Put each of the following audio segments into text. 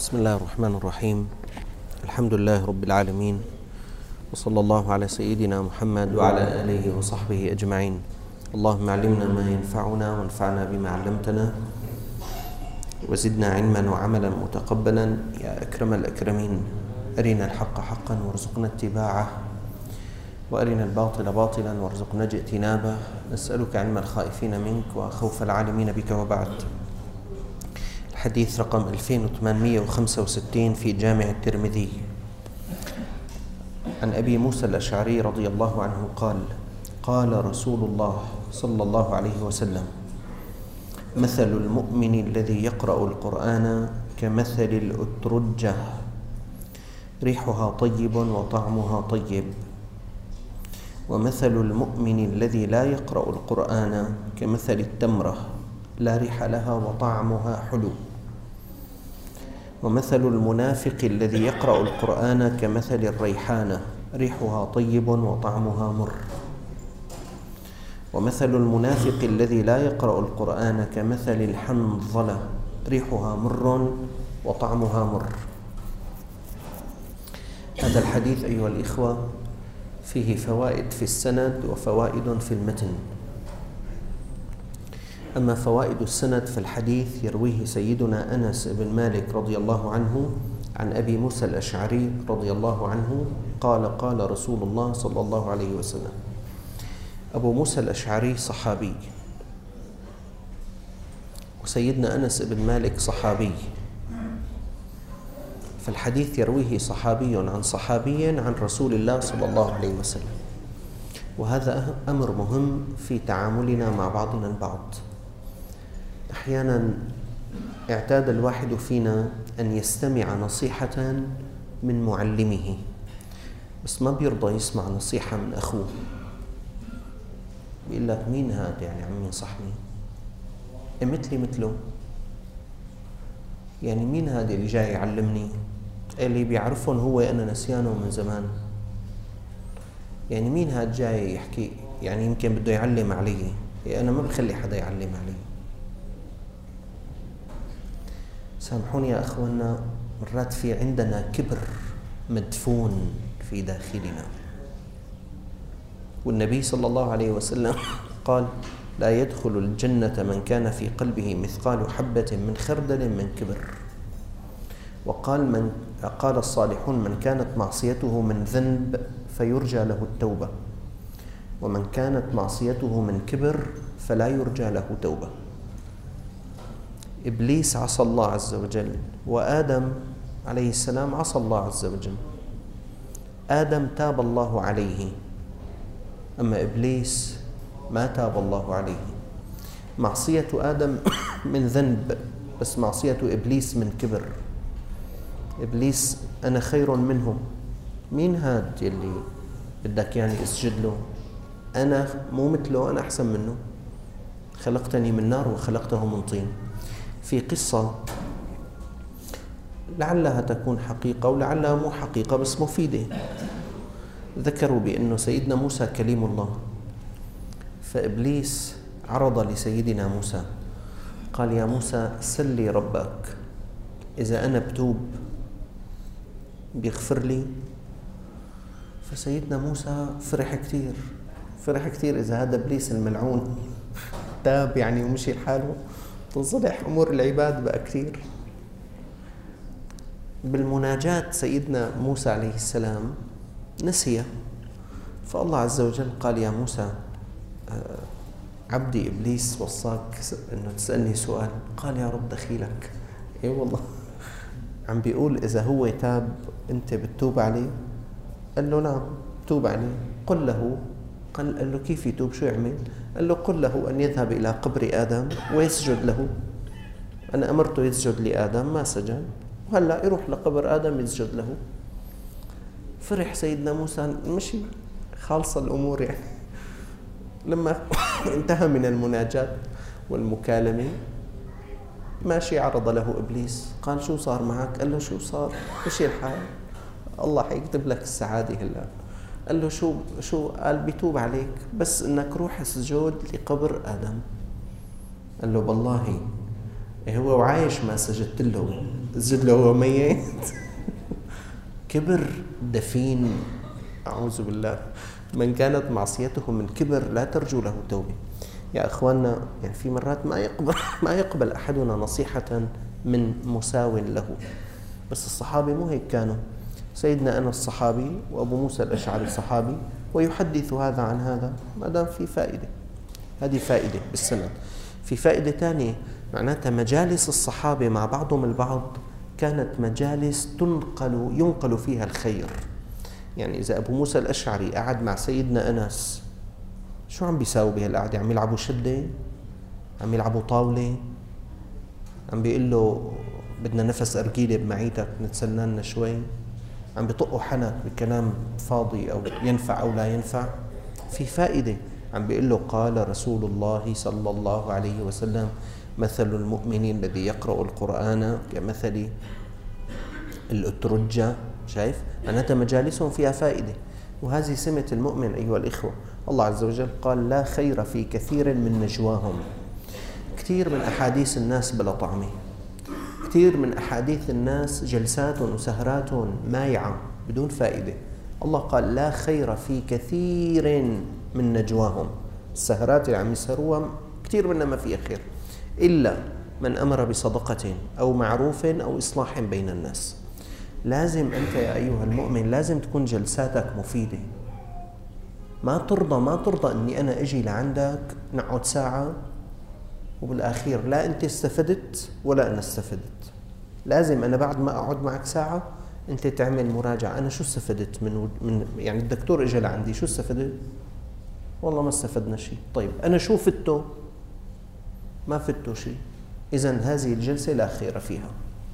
بسم الله الرحمن الرحيم. الحمد لله رب العالمين، وصلى الله على سيدنا محمد وعلى آله وصحبه أجمعين. اللهم علمنا ما ينفعنا وانفعنا بما علمتنا وزدنا علما وعملا متقبلا يا أكرم الأكرمين. أرنا الحق حقا وارزقنا اتباعه، وأرنا الباطل باطلا وارزقنا اجتنابه. نسألك علم الخائفين منك وخوف العالمين بك. وبعد، الحديث رقم 2865 في جامع الترمذي عن أبي موسى الأشعري رضي الله عنه قال: قال رسول الله صلى الله عليه وسلم: مثل المؤمن الذي يقرأ القرآن كمثل الأترجة، ريحها طيب وطعمها طيب. ومثل المؤمن الذي لا يقرأ القرآن كمثل التمرة، لا ريح لها وطعمها حلو. ومثل المنافق الذي يقرأ القرآن كمثل الريحانة، ريحها طيب وطعمها مر. ومثل المنافق الذي لا يقرأ القرآن كمثل الحنظلة، ريحها مر وطعمها مر. هذا الحديث أيها الإخوة فيه فوائد في السند وفوائد في المتن. أما فوائد السند في الحديث يرويه سيدنا أنس بن مالك رضي الله عنه عن أبي موسى الأشعري رضي الله عنه قال: قال رسول الله صلى الله عليه وسلم. أبو موسى الأشعري صحابي، وسيدنا أنس بن مالك صحابي، فالحديث يرويه صحابي عن صحابي عن رسول الله صلى الله عليه وسلم. وهذا أمر مهم في تعاملنا مع بعضنا البعض. أحيانا اعتاد الواحد فينا أن يستمع نصيحة من معلمه، بس ما بيرضى يسمع نصيحة من أخوه. بيقول لك: مين هذا يعني عم ينصحني؟ مثلي مثله، يعني مين هذا اللي جاي يعلمني؟ اللي بيعرفهم هو أنا نسيانه من زمان. يعني مين هذا جاي يحكي؟ يعني يمكن بده يعلم علي. أنا ما بخلي حدا يعلم علي. سامحوني يا أخوانا، مرات في عندنا كبر مدفون في داخلنا. والنبي صلى الله عليه وسلم قال: لا يدخل الجنة من كان في قلبه مثقال حبة من خردل من كبر. وقال قال الصالحون: من كانت معصيته من ذنب فيرجى له التوبة، ومن كانت معصيته من كبر فلا يرجى له توبة. إبليس عصى الله عز وجل، وآدم عليه السلام عصى الله عز وجل. آدم تاب الله عليه، أما إبليس ما تاب الله عليه. معصية آدم من ذنب، بس معصية إبليس من كبر. إبليس أنا خير منه. مين هاد يلي بدك يعني اسجد له؟ أنا مو مثله، أنا أحسن منه. خلقتني من نار وخلقته من طين. في قصة لعلها تكون حقيقة ولعلها مو حقيقة بس مفيدة. ذكروا بأنه سيدنا موسى كليم الله، فإبليس عرض لسيدنا موسى قال: يا موسى سل لي ربك، إذا أنا بتوب بيغفر لي. فسيدنا موسى فرح كثير. إذا هذا إبليس الملعون تاب يعني ومشي لحاله، تنصلح أمور العباد بقى كثير. بالمناجاة سيدنا موسى عليه السلام نسي، فالله عز وجل قال: يا موسى عبدي إبليس وصاك أنه تسألني سؤال. قال: يا رب دخيلك. إيه والله، عم بيقول إذا هو تاب أنت بتتوب عليه؟ قال له: نعم توب عليه. قل له. قال له: كيف يتوب؟ شو يعمل؟ قال له: قل له أن يذهب إلى قبر آدم ويسجد له. أنا أمرته يسجد لآدم ما سجد، وهلأ يروح لقبر آدم يسجد له. فرح سيدنا موسى، مشي خالصة الأمور يعني. لما انتهى من المناجاة والمكالمة ماشي، عرض له إبليس قال: شو صار معك؟ قال له: شو صار؟ مشي الحال، الله حيكتب لك السعادة هلأ. قال له: شو؟ قال: بيتوب عليك، بس إنك روح اسجد لقبر آدم. قال له: بالله هو وعايش ما سجدت له، زد له هو ميت. كبر دفين، أعوذ بالله. من كانت معصيته من كبر لا ترجو له توبة. يا أخواننا، يعني في مرات ما يقبل أحدنا نصيحة من مساو له. بس الصحابة مو هيك كانوا. سيدنا أنس صحابي، وأبو موسى الأشعري صحابي، ويحدث هذا عن هذا، ما دام في فائدة. هذه فائدة بالسند. في فائدة تانية، معناتها مجالس الصحابة مع بعضهم البعض كانت مجالس ينقل فيها الخير. يعني إذا أبو موسى الأشعري قعد مع سيدنا أنس، شو عم بيساوي بهالقعدة؟ عم يلعبوا شدة؟ عم يلعبوا طاولة؟ عم بيقول له بدنا نفس أرجيلة بمعيتك نتسنن شوي؟ عم بيطقوا حنك بكلام فاضي أو ينفع أو لا ينفع؟ في فائدة. عم بيقول له قال رسول الله صلى الله عليه وسلم مثل المؤمن الذي يقرأ القرآن كمثل الأترجة. شايف؟ معناتها مجالسهم فيها فائدة، وهذه سمة المؤمن أيها الإخوة. الله عز وجل قال لا خير في كثير من نجواهم. كثير من أحاديث الناس بلا طعمة، كثير من أحاديث الناس جلسات وسهرات مايعة بدون فائدة. الله قال لا خير في كثير من نجواهم. السهرات اللي عم يسهروها كثير منها ما فيها خير، إلا من أمر بصدقة أو معروف أو إصلاح بين الناس. لازم أنت يا أيها المؤمن لازم تكون جلساتك مفيدة. ما ترضى أني أنا أجي لعندك نقعد ساعة وبالأخير لا أنت استفدت ولا أنا استفدت. لازم أنا بعد ما أقعد معك ساعة أنت تعمل مراجعة. أنا شو استفدت من يعني الدكتور إجا لعندي، شو استفدت؟ والله ما استفدنا شيء. طيب أنا شو فدته؟ ما فدته شيء. إذن هذه الجلسة لا خير فيها.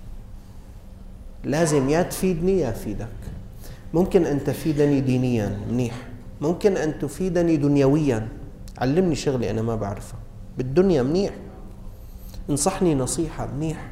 لازم يا تفيدني يا أفيدك. ممكن أن تفيدني دينيا منيح، ممكن أن تفيدني دنيويا، علمني شغلي أنا ما بعرفها بالدنيا منيح، انصحني نصيحة منيح.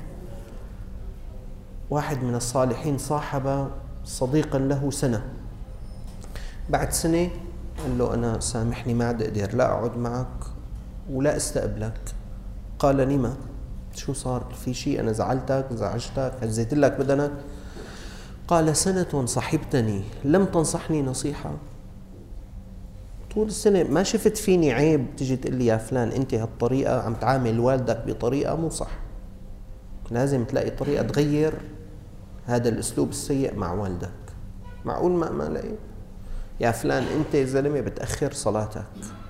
واحد من الصالحين صاحب صديقا له سنة، بعد سنة قال له أنا سامحني ما عاد أقدر لا أقعد معك ولا أستقبلك. قال لما؟ شو صار؟ في شيء أنا زعلتك زعجتك هزيت لك بدنك؟ قال سنة صحبتني لم تنصحني نصيحة. طول السنة ما شفت فيني عيب تجي تقول لي يا فلان أنت هالطريقة عم تعامل والدك بطريقة مو صح. لازم تلاقي طريقة تغير هذا الأسلوب السيء مع والدك. معقول ما لقيت؟ يا فلان أنت زلمة بتأخر صلاتك.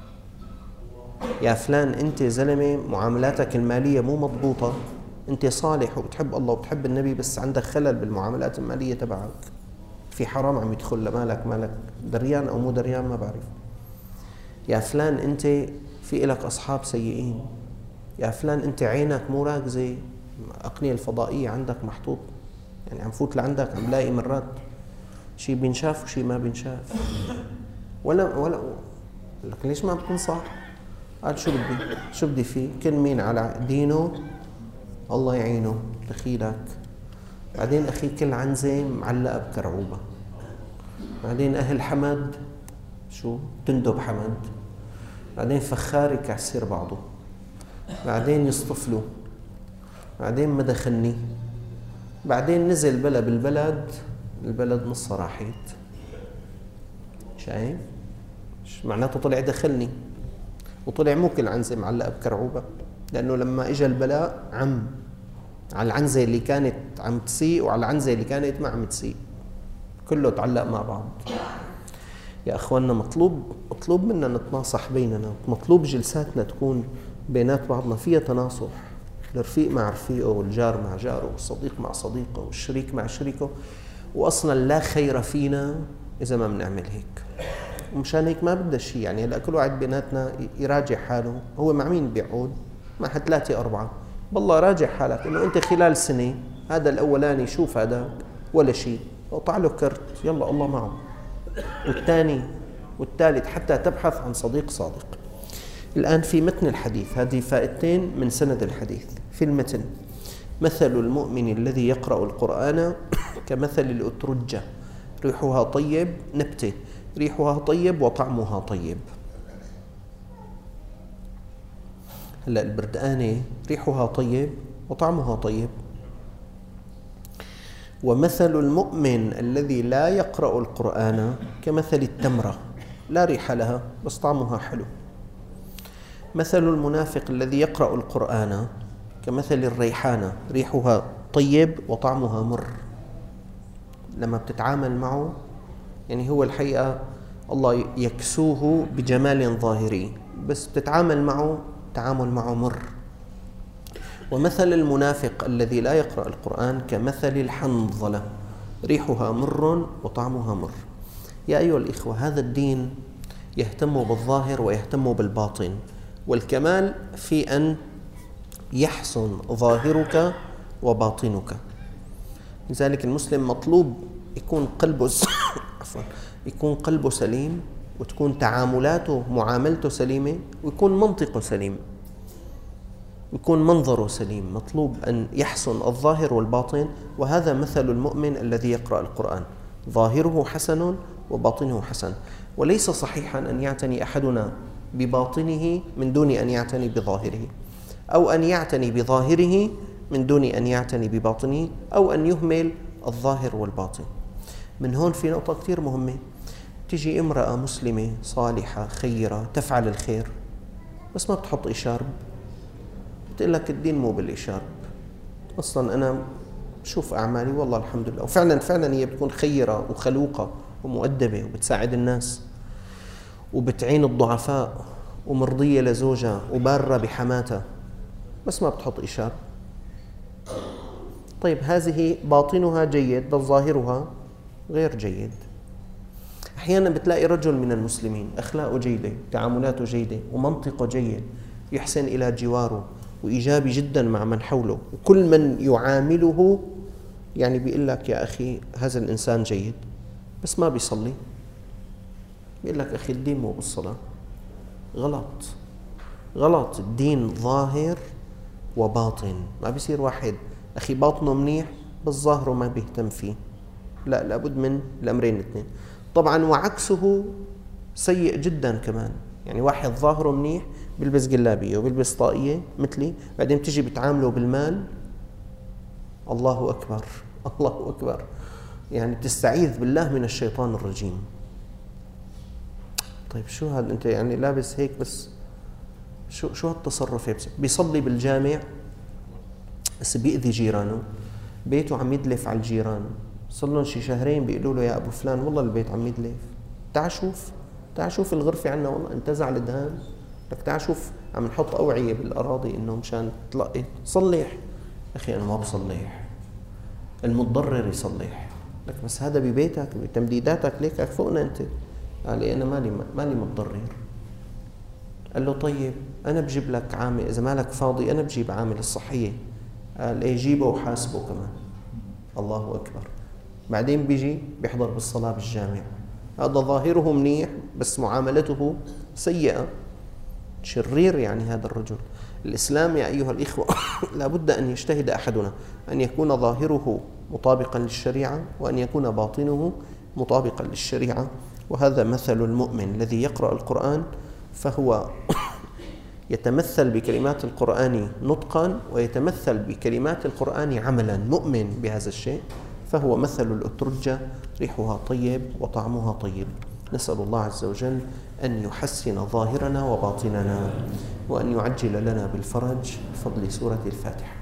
يا فلان أنت زلمة معاملاتك المالية مو مضبوطة. أنت صالح وبتحب الله وبتحب النبي بس عندك خلل بالمعاملات المالية تبعك. في حرام عم يدخل مالك دريان أو مو دريان ما بعرف. يا فلان أنت في إلك أصحاب سيئين. يا فلان أنت عينك مو راكزة، أقنية الفضائية عندك محطوط، يعني عم فوت لعندك عم لاقي مرات شيء بينشاف وشيء ما بينشاف. ولا لك ليش ما بتنصح؟ قال شو بدي فيه؟ كل مين على دينه الله يعينه دخيلك. بعدين أخي كل عنزة معلقة بكرعوبة. بعدين أهل حمد شو تندب حمد. بعدين فخار يكعسر بعضه. بعدين يصطفلوا. بعدين ما دخلني. بعدين نزل بلا البلد نص راحت. شايف؟ معناته طلع دخلني وطلع مو كل عنزة معلقة بكرعوبة، لأنه لما إجا البلاء عم على العنزة اللي كانت عم تسيء وعلى العنزة اللي كانت ما عم تسيء، كله تعلق مع بعض. يا أخواننا مطلوب منا نتناصح بيننا، مطلوب جلساتنا تكون بينات بعضنا فيها تناصح، الرفيق مع رفيقه والجار مع جاره والصديق مع صديقه والشريك مع شريكه. وأصلا لا خير فينا إذا ما بنعمل هيك. ومشان هيك ما بدنا شيء، يعني هلا كل واحد بيناتنا يراجع حاله. هو مع مين بيعود؟ مع 3 4. بالله راجع حالك انه انت خلال سنة هذا الاولاني شوف هذاك ولا شيء، اقطع له كرت يلا الله معه، والثاني والثالث حتى تبحث عن صديق صادق. الآن في متن الحديث هذه فائدتين من سند الحديث. في المتن مثل المؤمن الذي يقرأ القرآن كمثل الأترجة ريحها طيب، نبتة ريحها طيب وطعمها طيب. هلا البردقانة ريحها طيب وطعمها طيب. ومثل المؤمن الذي لا يقرأ القرآن كمثل التمرة لا ريح لها بس طعمها حلو. مثل المنافق الذي يقرأ القرآن كمثل الريحانة ريحها طيب وطعمها مر. لما بتتعامل معه يعني هو الحقيقة الله يكسوه بجمال ظاهري، بس بتتعامل معه تعامل معه مر. ومثل المنافق الذي لا يقرأ القرآن كمثل الحنظلة ريحها مر وطعمها مر. يا أيها الإخوة، هذا الدين يهتم بالظاهر ويهتم بالباطن، والكمال في أن يحسن ظاهرك وباطنك. لذلك المسلم مطلوب يكون قلبه يكون قلبه سليم، وتكون تعاملاته معاملته سليمة، ويكون منطقه سليم، يكون منظره سليم. مطلوب أن يحسن الظاهر والباطن، وهذا مثل المؤمن الذي يقرأ القرآن، ظاهره حسن وباطنه حسن. وليس صحيحا أن يعتني أحدنا بباطنه من دون أن يعتني بظاهره، أو أن يعتني بظاهره من دون أن يعتني بباطنه، أو أن يهمل الظاهر والباطن. من هون في نقطة كثير مهمة. تجي امرأة مسلمة صالحة خيرة تفعل الخير بس ما بتحط إشارب، بتقول لك الدين مو بالإشارب، أصلا أنا بشوف أعمالي والله الحمد لله. وفعلا هي بتكون خيرة وخلوقة ومؤدبة وبتساعد الناس وبتعين الضعفاء ومرضية لزوجها وبارة بحماتها، بس ما بتحط إشارب. طيب هذه باطنها جيد بس ظاهرها غير جيد. أحيانا بتلاقي رجل من المسلمين أخلاقه جيدة، تعاملاته جيدة، ومنطقه جيد، يحسن إلى جواره، وإيجابي جدا مع من حوله، وكل من يعامله يعني بيقول لك يا أخي هذا الإنسان جيد، بس ما بيصلي. بيقول لك أخي الدين مو بالصلاة. غلط. الدين ظاهر وباطن. ما بيصير واحد أخي باطنه منيح بس ظاهره ما بيهتم فيه. لا، لابد من الأمرين الاثنين. طبعا وعكسه سيء جدا كمان. يعني واحد ظاهره منيح بيلبس جلابية وبيلبس طاقية مثلي، بعدين تجي بتعامله بالمال، الله أكبر الله أكبر، يعني تستعيذ بالله من الشيطان الرجيم. طيب شو هذا أنت يعني لابس هيك بس شو هالتصرف؟ بيصلي بالجامع بس بيأذي جيرانه، بيته عم يدلف على الجيران، صار لهم شي شهرين بيقولوا له يا أبو فلان والله البيت عم يدلف، تعال شوف الغرفة عنا والله انتزع الدهان، لك تعال شوف عم نحط أوعية بالأراضي إنه مشان تلقي صلح. أخي أنا ما بصلح، المتضرر يصلح لك، بس هذا ببيتك بتمديداتك ليك فوقنا أنت. قال لي أنا مالي متضرر. قال له طيب أنا بجيب لك عامل، إذا مالك فاضي أنا بجيب عامل الصحية. قال إيه جيبه وحاسبه كمان. الله أكبر. بعدين بيجي بيحضر بالصلاة بالجامع. هذا ظاهره منيح بس معاملته سيئة، شرير يعني هذا الرجل. الإسلام يا أيها الإخوة لابد أن يجتهد أحدنا أن يكون ظاهره مطابقا للشريعة وأن يكون باطنه مطابقا للشريعة. وهذا مثل المؤمن الذي يقرأ القرآن، فهو يتمثل بكلمات القرآن نطقا ويتمثل بكلمات القرآن عملا، مؤمن بهذا الشيء، فهو مثل الأترجة ريحها طيب وطعمها طيب. نسأل الله عز وجل أن يحسن ظاهرنا وباطننا، وأن يعجل لنا بالفرج بفضل سورة الفاتحة.